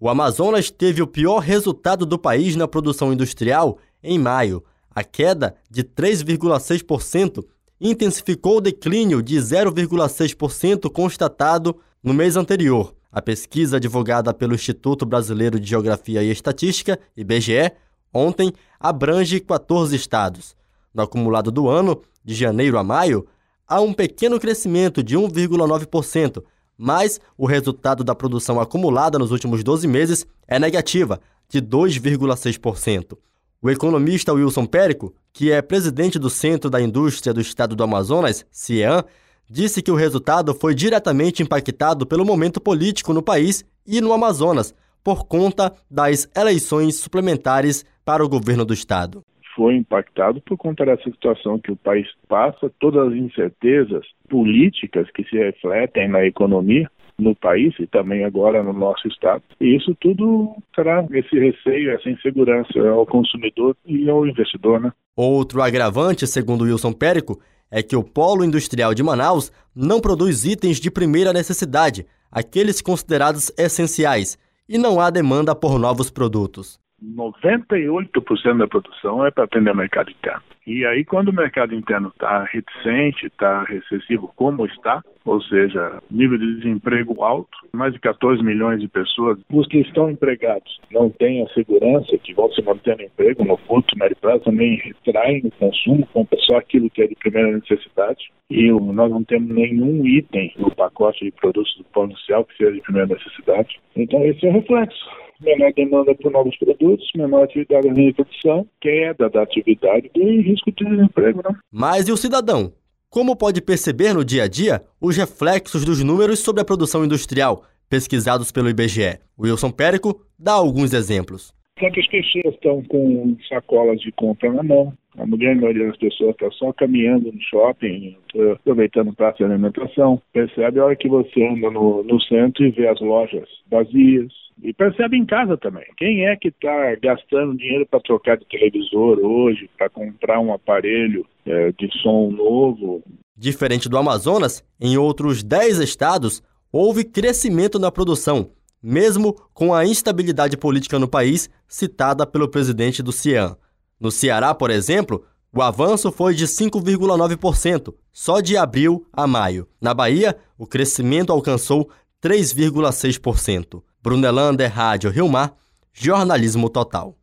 O Amazonas teve o pior resultado do país na produção industrial em maio. A queda de 3,6% intensificou o declínio de 0,6% constatado no mês anterior. A pesquisa divulgada pelo Instituto Brasileiro de Geografia e Estatística, IBGE, ontem abrange 14 estados. No acumulado do ano, de janeiro a maio, há um pequeno crescimento de 1,9%, mas o resultado da produção acumulada nos últimos 12 meses é negativa, de 2,6%. O economista Wilson Périco, que é presidente do Centro da Indústria do Estado do Amazonas, CIEAM, disse que o resultado foi diretamente impactado pelo momento político no país e no Amazonas, por conta das eleições suplementares para o governo do estado. Foi impactado por conta dessa situação que o país passa, todas as incertezas políticas que se refletem na economia no país e também agora no nosso estado. E isso tudo traz esse receio, essa insegurança ao consumidor e ao investidor, né? Outro agravante, segundo Wilson Périco, é que o polo industrial de Manaus não produz itens de primeira necessidade, aqueles considerados essenciais, e não há demanda por novos produtos. 98% da produção é para atender o mercado interno. E aí, quando o mercado interno está reticente, está recessivo como está, ou seja, nível de desemprego alto, mais de 14 milhões de pessoas, os que estão empregados não têm a segurança que vão se manter no emprego, no curto, médio prazo, também retraem o consumo, compra só aquilo que é de primeira necessidade. E nós não temos nenhum item no pacote de produtos do plano industrial que seja de primeira necessidade. Então, esse é o reflexo. Menor demanda por novos produtos, menor atividade na linha de produção, queda da atividade e risco de desemprego, né? Mas e o cidadão? Como pode perceber no dia a dia os reflexos dos números sobre a produção industrial, pesquisados pelo IBGE? Wilson Périco dá alguns exemplos. Quantas pessoas estão com sacolas de compra na mão? A maioria das pessoas está só caminhando no shopping, aproveitando praça de alimentação. Percebe a hora que você anda no centro e vê as lojas vazias. E percebe em casa também. Quem é que está gastando dinheiro para trocar de televisor hoje, para comprar um aparelho de som novo? Diferente do Amazonas, em outros 10 estados, houve crescimento na produção, mesmo com a instabilidade política no país citada pelo presidente do CIEAM. No Ceará, por exemplo, o avanço foi de 5,9%, só de abril a maio. Na Bahia, o crescimento alcançou 3,6%. Brunelander, Rádio Rio Mar, Jornalismo Total.